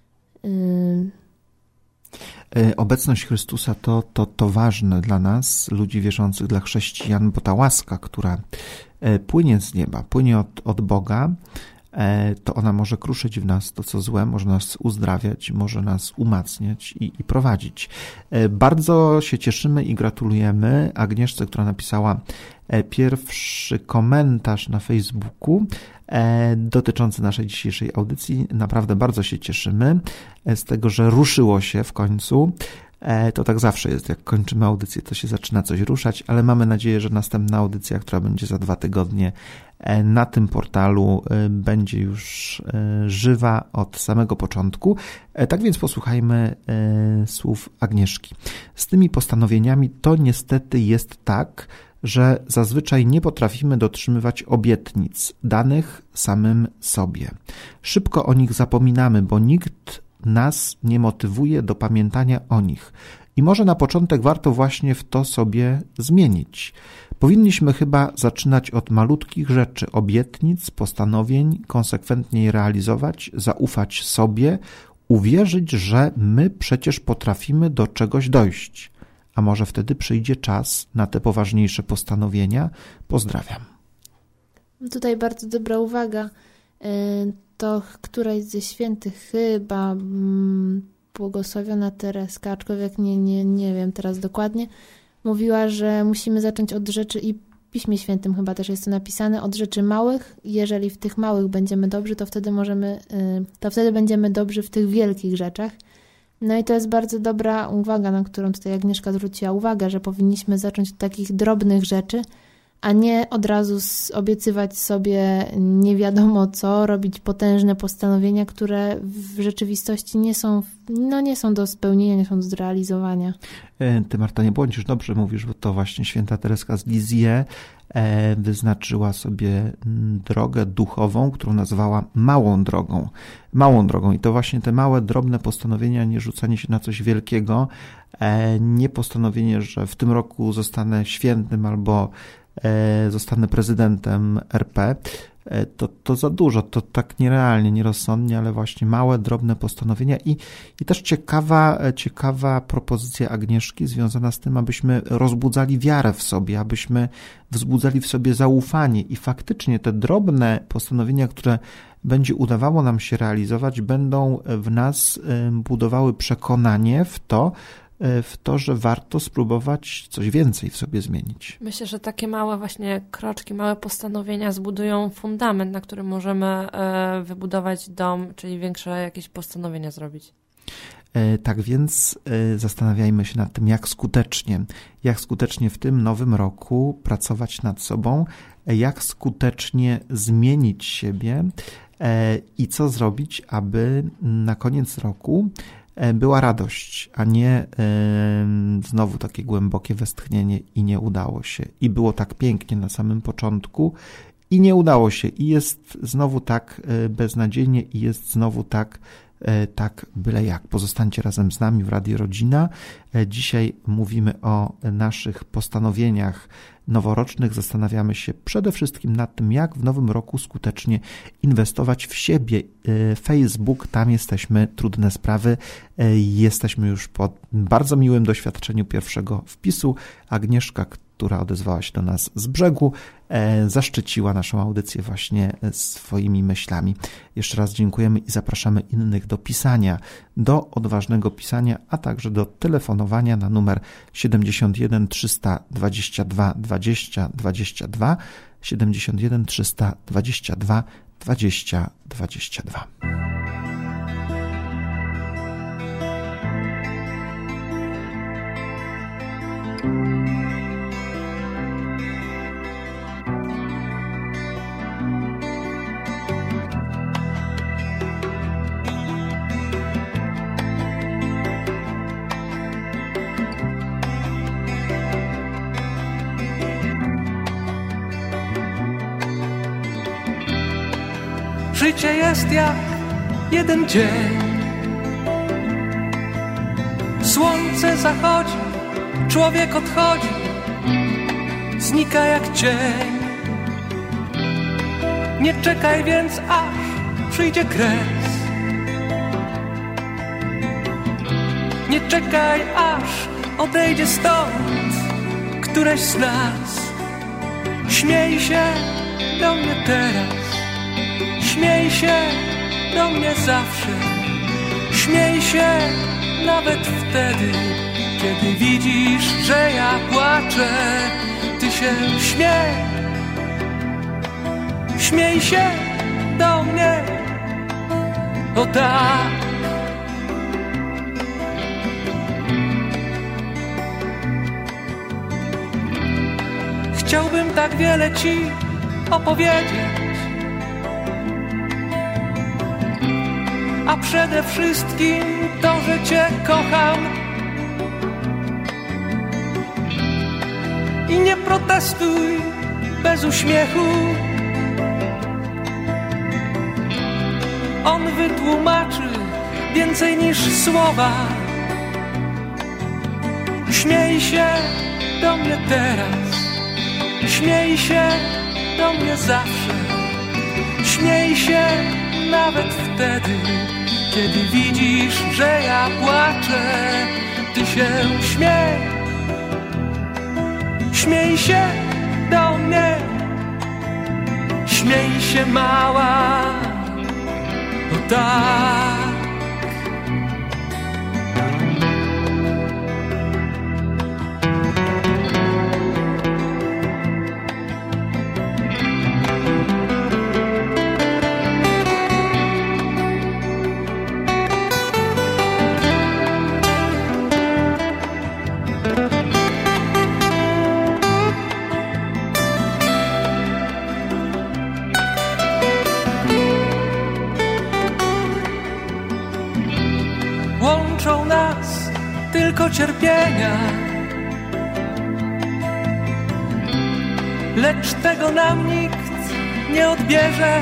Obecność Chrystusa to ważne dla nas, ludzi wierzących, dla chrześcijan, bo ta łaska, która płynie z nieba, płynie od Boga, to ona może kruszyć w nas to, co złe, może nas uzdrawiać, może nas umacniać i prowadzić. Bardzo się cieszymy i gratulujemy Agnieszce, która napisała pierwszy komentarz na Facebooku dotyczący naszej dzisiejszej audycji. Naprawdę bardzo się cieszymy z tego, że ruszyło się w końcu. To tak zawsze jest, jak kończymy audycję, to się zaczyna coś ruszać, ale mamy nadzieję, że następna audycja, która będzie za 2 tygodnie na tym portalu, będzie już żywa od samego początku. Tak więc posłuchajmy słów Agnieszki. Z tymi postanowieniami to niestety jest tak, że zazwyczaj nie potrafimy dotrzymywać obietnic danych samym sobie. Szybko o nich zapominamy, bo nikt nas nie motywuje do pamiętania o nich. I może na początek warto właśnie w to sobie zmienić. Powinniśmy chyba zaczynać od malutkich rzeczy, obietnic, postanowień, konsekwentnie je realizować, zaufać sobie, uwierzyć, że my przecież potrafimy do czegoś dojść. A może wtedy przyjdzie czas na te poważniejsze postanowienia? Pozdrawiam. Tutaj bardzo dobra uwaga. To któraś ze świętych, chyba błogosławiona Tereska, aczkolwiek nie wiem teraz dokładnie, mówiła, że musimy zacząć od rzeczy, i w Piśmie Świętym chyba też jest to napisane, od rzeczy małych. Jeżeli w tych małych będziemy dobrzy, to wtedy będziemy dobrzy w tych wielkich rzeczach. No i to jest bardzo dobra uwaga, na którą tutaj Agnieszka zwróciła uwagę, że powinniśmy zacząć od takich drobnych rzeczy, a nie od razu obiecywać sobie nie wiadomo co, robić potężne postanowienia, które w rzeczywistości nie są do spełnienia, nie są do zrealizowania. Ty, Marta, nie błądzisz, dobrze mówisz, bo to właśnie święta Tereska z Lisieux wyznaczyła sobie drogę duchową, którą nazwała małą drogą. Małą drogą. I to właśnie te małe, drobne postanowienia, nie rzucanie się na coś wielkiego, nie postanowienie, że w tym roku zostanę świętym albo zostanę prezydentem RP, to za dużo, to tak nierealnie, nierozsądnie, ale właśnie małe, drobne postanowienia i też ciekawa propozycja Agnieszki związana z tym, abyśmy rozbudzali wiarę w sobie, abyśmy wzbudzali w sobie zaufanie i faktycznie te drobne postanowienia, które będzie udawało nam się realizować, będą w nas budowały przekonanie w to, że warto spróbować coś więcej w sobie zmienić. Myślę, że takie małe właśnie kroczki, małe postanowienia zbudują fundament, na którym możemy wybudować dom, czyli większe jakieś postanowienia zrobić. Tak więc zastanawiajmy się nad tym, jak skutecznie w tym nowym roku pracować nad sobą, jak skutecznie zmienić siebie i co zrobić, aby na koniec roku była radość, a nie znowu takie głębokie westchnienie i nie udało się. I było tak pięknie na samym początku i nie udało się. I jest znowu tak beznadziejnie i jest znowu tak byle jak. Pozostańcie razem z nami w Radio Rodzina. Dzisiaj mówimy o naszych postanowieniach noworocznych. Zastanawiamy się przede wszystkim nad tym, jak w nowym roku skutecznie inwestować w siebie. Facebook, tam jesteśmy, Trudne Sprawy. Jesteśmy już po bardzo miłym doświadczeniu pierwszego wpisu. Agnieszka, która odezwała się do nas z brzegu, zaszczyciła naszą audycję właśnie swoimi myślami. Jeszcze raz dziękujemy i zapraszamy innych do pisania, do odważnego pisania, a także do telefonowania na numer 71 322 20 22, 71 322 20 22. Życie jest jak jeden dzień. Słońce zachodzi, człowiek odchodzi, znika jak cień. Nie czekaj więc, aż przyjdzie kres. Nie czekaj, aż odejdzie stąd któreś z nas. Śmiej się do mnie teraz. Śmiej się do mnie zawsze. Śmiej się nawet wtedy, kiedy widzisz, że ja płaczę. Ty się śmiej. Śmiej się do mnie. O tak. Chciałbym tak wiele ci opowiedzieć, a przede wszystkim to, że cię kocham. I nie protestuj bez uśmiechu. On wytłumaczy więcej niż słowa. Śmiej się do mnie teraz. Śmiej się do mnie zawsze. Śmiej się nawet wtedy, kiedy widzisz, że ja płaczę. Ty się śmiej. Śmiej się do mnie. Śmiej się, mała. O tak. tylko cierpienia, lecz tego nam nikt nie odbierze.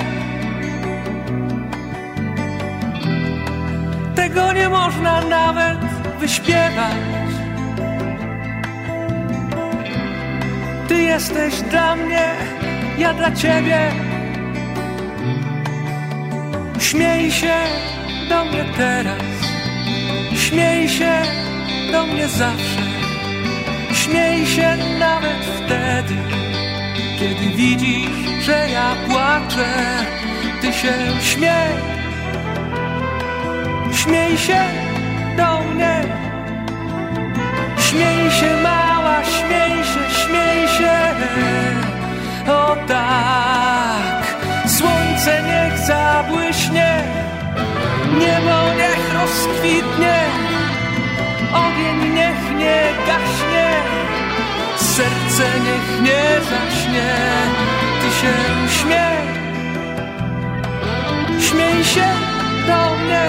Tego nie można nawet wyśpiewać. Ty jesteś dla mnie, ja dla ciebie. Śmiej się do mnie teraz, śmiej się do mnie zawsze. Śmiej się nawet wtedy, kiedy widzisz, że ja płaczę. Ty się śmiej, śmiej się do mnie. Śmiej się mała, śmiej się, o tak. Słońce niech zabłyśnie, niebo niech rozkwitnie, ogień niech nie gaśnie, serce niech nie zaśnie. Ty się śmiej, śmiej się do mnie.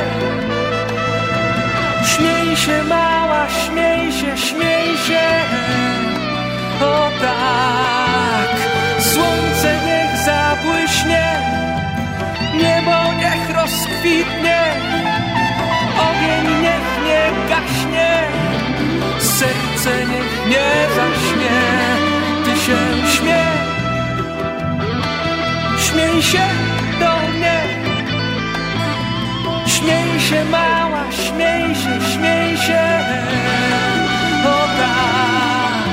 Śmiej się mała, śmiej się, o tak. Słońce niech zabłyśnie, niebo niech rozkwitnie, ogień niech nie gaśnie, serce niech nie zaśnie. Ty się śmiej, śmiej się do mnie. Śmiej się mała, śmiej się, o tak.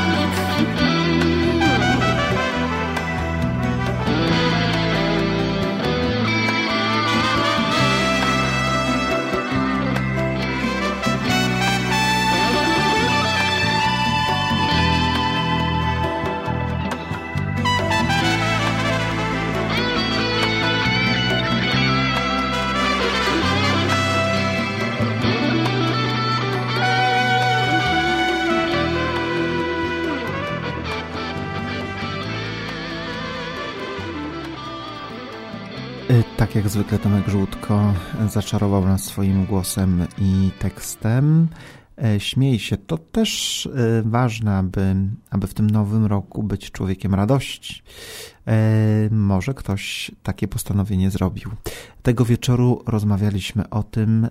Tak jak zwykle Tomek Żółtko zaczarował nas swoim głosem i tekstem. Śmiej się, to też ważne, aby w tym nowym roku być człowiekiem radości. Może ktoś takie postanowienie zrobił. Tego wieczoru rozmawialiśmy o tym,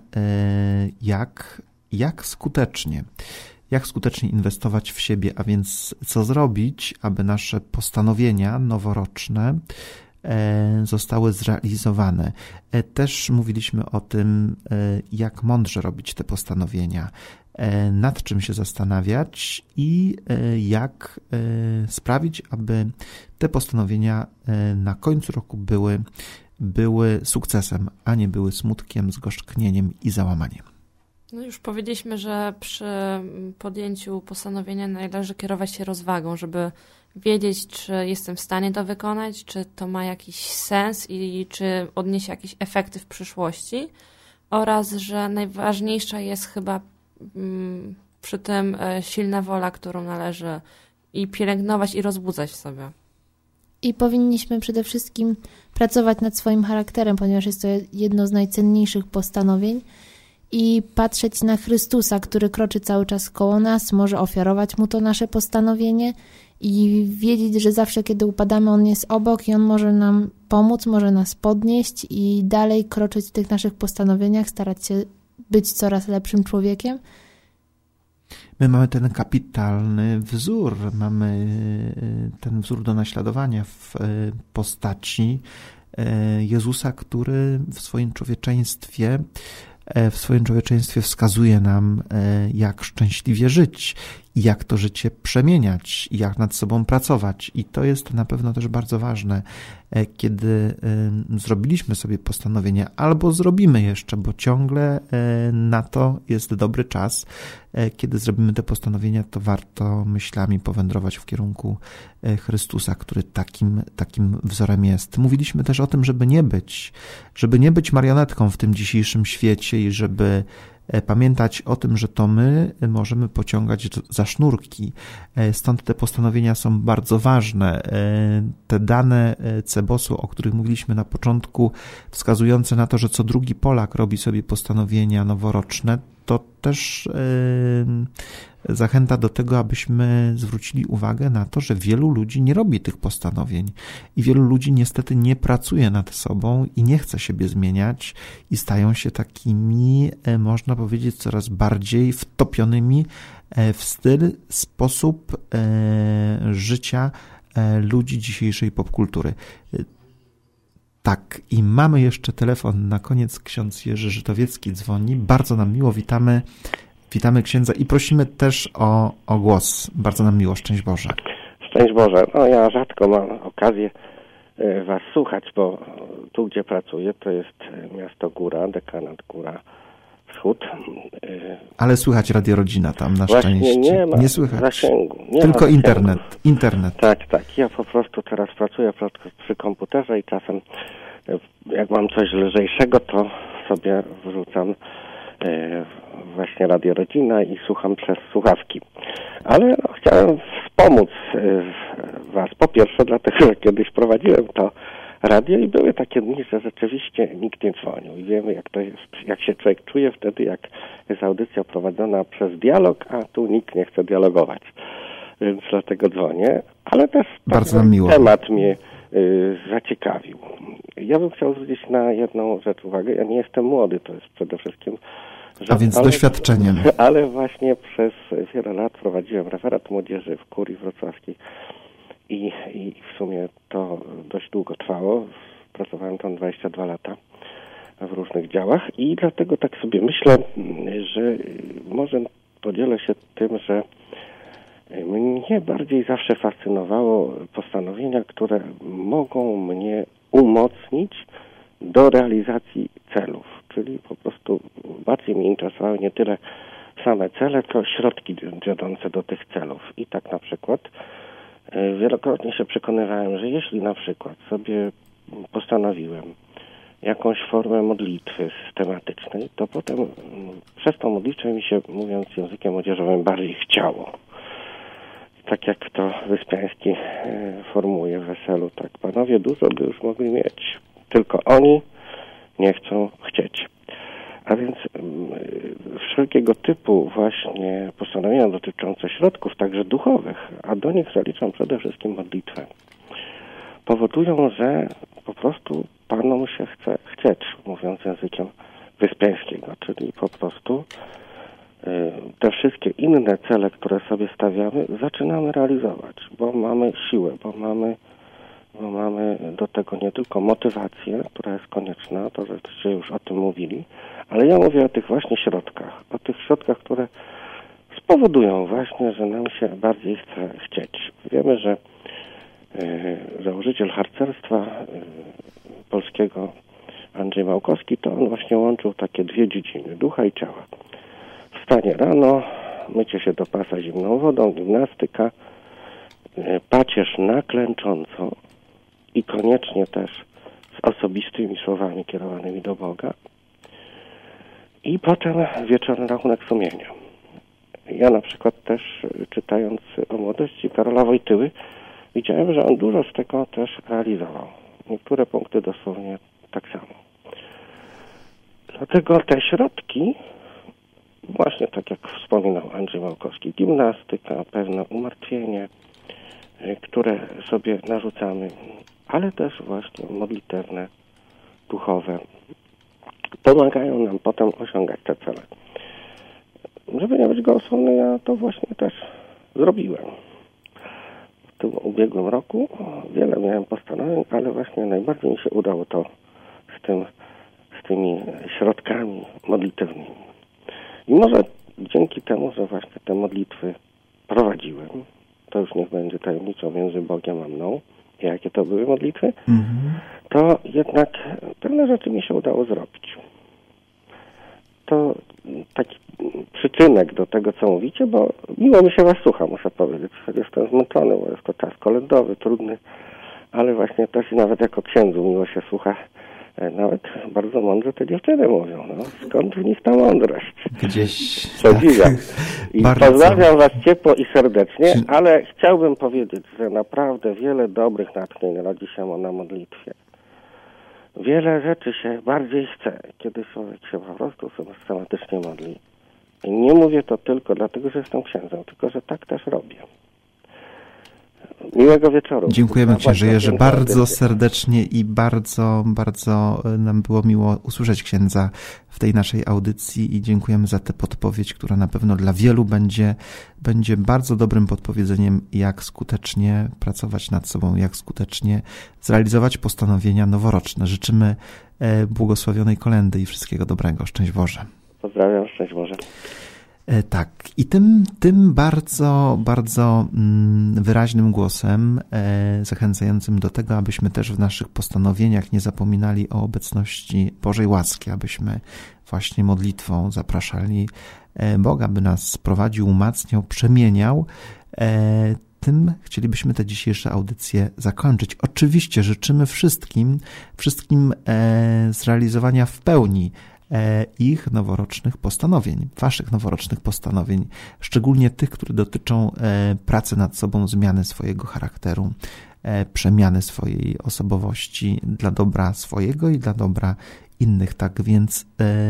jak skutecznie inwestować w siebie, a więc co zrobić, aby nasze postanowienia noworoczne zostały zrealizowane. Też mówiliśmy o tym, jak mądrze robić te postanowienia, nad czym się zastanawiać i jak sprawić, aby te postanowienia na końcu roku były sukcesem, a nie były smutkiem, zgorzknieniem i załamaniem. No już powiedzieliśmy, że przy podjęciu postanowienia należy kierować się rozwagą, żeby wiedzieć, czy jestem w stanie to wykonać, czy to ma jakiś sens i czy odniesie jakieś efekty w przyszłości, oraz że najważniejsza jest chyba przy tym silna wola, którą należy i pielęgnować i rozbudzać w sobie. I powinniśmy przede wszystkim pracować nad swoim charakterem, ponieważ jest to jedno z najcenniejszych postanowień, i patrzeć na Chrystusa, który kroczy cały czas koło nas, może ofiarować Mu to nasze postanowienie i wiedzieć, że zawsze, kiedy upadamy, On jest obok i On może nam pomóc, może nas podnieść i dalej kroczyć w tych naszych postanowieniach, starać się być coraz lepszym człowiekiem. My mamy ten kapitalny wzór, mamy ten wzór do naśladowania w postaci Jezusa, który w swoim człowieczeństwie wskazuje nam, jak szczęśliwie żyć i jak to życie przemieniać, i jak nad sobą pracować. I to jest na pewno też bardzo ważne, kiedy zrobiliśmy sobie postanowienie, albo zrobimy jeszcze, bo ciągle na to jest dobry czas. Kiedy zrobimy te postanowienia, to warto myślami powędrować w kierunku Chrystusa, który takim wzorem jest. Mówiliśmy też o tym, żeby nie być marionetką w tym dzisiejszym świecie i żeby pamiętać o tym, że to my możemy pociągać za sznurki. Stąd te postanowienia są bardzo ważne. Te dane CBOS-u, o których mówiliśmy na początku, wskazujące na to, że co drugi Polak robi sobie postanowienia noworoczne, to też zachęta do tego, abyśmy zwrócili uwagę na to, że wielu ludzi nie robi tych postanowień i wielu ludzi niestety nie pracuje nad sobą i nie chce siebie zmieniać i stają się takimi, można powiedzieć, coraz bardziej wtopionymi w styl, sposób życia ludzi dzisiejszej popkultury. Tak, i mamy jeszcze telefon na koniec. Ksiądz Jerzy Żytowiecki dzwoni. Bardzo nam miło, witamy księdza i prosimy też o głos. Bardzo nam miło, szczęść Boże. Szczęść Boże. No ja rzadko mam okazję was słuchać, bo tu, gdzie pracuję, to jest miasto Góra, dekanat Góra Wschód. Ale słychać Radio Rodzina tam na Właśnie szczęście. Nie słychać. Zasięgu. Tylko internet. Tak. Ja po prostu teraz pracuję przy komputerze i czasem jak mam coś lżejszego, to sobie wrzucam właśnie Radio Rodzina i słucham przez słuchawki. Ale chciałem wspomóc was. Po pierwsze dlatego, że kiedyś prowadziłem to radio i były takie dni, że rzeczywiście nikt nie dzwonił. I wiemy, jak to jest, jak się człowiek czuje wtedy, jak jest audycja prowadzona przez dialog, a tu nikt nie chce dialogować. Więc dlatego dzwonię. Ale też temat mnie zaciekawił. Ja bym chciał zwrócić na jedną rzecz uwagę. Ja nie jestem młody, to jest przede wszystkim... A więc doświadczeniem. Ale właśnie przez wiele lat prowadziłem referat młodzieży w Kurii Wrocławskiej i w sumie to dość długo trwało. Pracowałem tam 22 lata w różnych działach i dlatego tak sobie myślę, że może podzielę się tym, że mnie bardziej zawsze fascynowało postanowienia, które mogą mnie umocnić do realizacji celów. Czyli po prostu bardziej mnie interesowały nie tyle same cele, co środki wiodące do tych celów. I tak na przykład wielokrotnie się przekonywałem, że jeśli na przykład sobie postanowiłem jakąś formę modlitwy systematycznej, to potem przez tą modlitwę mi się, mówiąc językiem młodzieżowym, bardziej chciało. Tak jak to Wyspiański formułuje w Weselu, tak panowie dużo by już mogli mieć, tylko oni nie chcą chcieć. A więc wszelkiego typu właśnie postanowienia dotyczące środków, także duchowych, a do nich zaliczam przede wszystkim modlitwę, powodują, że po prostu Panom się chce chcieć, mówiąc językiem Wyspiańskiego, czyli po prostu te wszystkie inne cele, które sobie stawiamy, zaczynamy realizować, bo mamy siłę, bo mamy do tego nie tylko motywację, która jest konieczna, to żeście już o tym mówili, ale ja mówię o tych właśnie środkach, które spowodują właśnie, że nam się bardziej chce chcieć. Wiemy, że założyciel harcerstwa polskiego Andrzej Małkowski, to on właśnie łączył takie dwie dziedziny, ducha i ciała. Wstanie rano, mycie się do pasa zimną wodą, gimnastyka, pacierz na klęcząco i koniecznie też z osobistymi słowami kierowanymi do Boga i potem wieczorny rachunek sumienia. Ja na przykład też, czytając o młodości Karola Wojtyły, widziałem, że on dużo z tego też realizował. Niektóre punkty dosłownie tak samo. Dlatego te środki, właśnie tak jak wspominał Andrzej Małkowski, gimnastyka, pewne umartwienie, które sobie narzucamy, ale też właśnie modlitewne, duchowe, pomagają nam potem osiągać te cele. Żeby nie być gołosłowny, ja to właśnie też zrobiłem. W tym ubiegłym roku wiele miałem postanowień, ale właśnie najbardziej mi się udało to z tymi środkami modlitewnymi. I może dzięki temu, że właśnie te modlitwy prowadziłem, to już niech będzie tajemnicą między Bogiem a mną, jakie to były modlitwy, to jednak pewne rzeczy mi się udało zrobić. To taki przyczynek do tego, co mówicie, bo miło mi się was słucha, muszę powiedzieć. Jestem zmęczony, bo jest to czas kolędowy, trudny, ale właśnie też i nawet jako księdzu miło się słucha. Nawet bardzo mądrze te dziewczyny mówią. No. Skąd w nich ta mądrość? Gdzieś. Podziwiam. I pozdrawiam was ciepło i serdecznie, ale chciałbym powiedzieć, że naprawdę wiele dobrych natchnień rodzi się na modlitwie. Wiele rzeczy się bardziej chce, kiedy człowiek się po prostu systematycznie modli. I nie mówię to tylko dlatego, że jestem księdzem, tylko że tak też robię. Miłego wieczoru. Dziękujemy księże Jerzy bardzo serdecznie i bardzo, bardzo nam było miło usłyszeć księdza w tej naszej audycji i dziękujemy za tę podpowiedź, która na pewno dla wielu będzie bardzo dobrym podpowiedzeniem, jak skutecznie pracować nad sobą, jak skutecznie zrealizować postanowienia noworoczne. Życzymy błogosławionej kolędy i wszystkiego dobrego. Szczęść Boże. Pozdrawiam, szczęść Boże. Tak, i tym bardzo, bardzo wyraźnym głosem zachęcającym do tego, abyśmy też w naszych postanowieniach nie zapominali o obecności Bożej łaski, abyśmy właśnie modlitwą zapraszali Boga, by nas prowadził, umacniał, przemieniał. Tym chcielibyśmy tę dzisiejszą audycję zakończyć. Oczywiście życzymy wszystkim zrealizowania w pełni ich noworocznych postanowień, waszych noworocznych postanowień, szczególnie tych, które dotyczą pracy nad sobą, zmiany swojego charakteru, przemiany swojej osobowości dla dobra swojego i dla dobra innych. Tak więc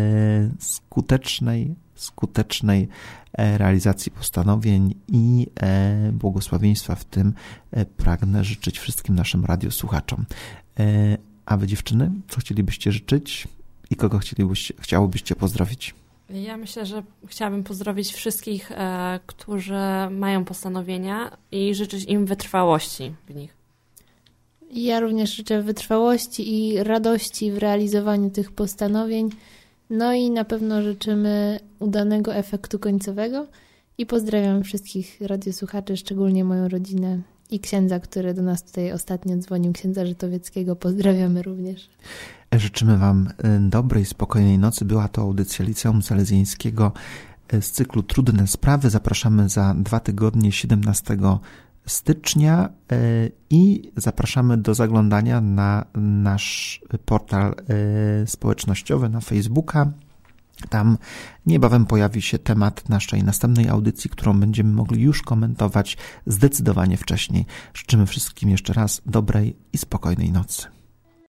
skutecznej realizacji postanowień i błogosławieństwa w tym pragnę życzyć wszystkim naszym radiosłuchaczom. A wy, dziewczyny, co chcielibyście życzyć? I kogo chciałobyście pozdrowić? Ja myślę, że chciałabym pozdrowić wszystkich, którzy mają postanowienia i życzyć im wytrwałości w nich. Ja również życzę wytrwałości i radości w realizowaniu tych postanowień. No i na pewno życzymy udanego efektu końcowego i pozdrawiam wszystkich radiosłuchaczy, szczególnie moją rodzinę i księdza, który do nas tutaj ostatnio dzwonił, księdza Żytowieckiego. Pozdrawiamy również. Życzymy wam dobrej, spokojnej nocy. Była to audycja Liceum Salezjańskiego z cyklu Trudne Sprawy. Zapraszamy za 2 tygodnie, 17 stycznia i zapraszamy do zaglądania na nasz portal społecznościowy, na Facebooka. Tam niebawem pojawi się temat naszej następnej audycji, którą będziemy mogli już komentować zdecydowanie wcześniej. Życzymy wszystkim jeszcze raz dobrej i spokojnej nocy.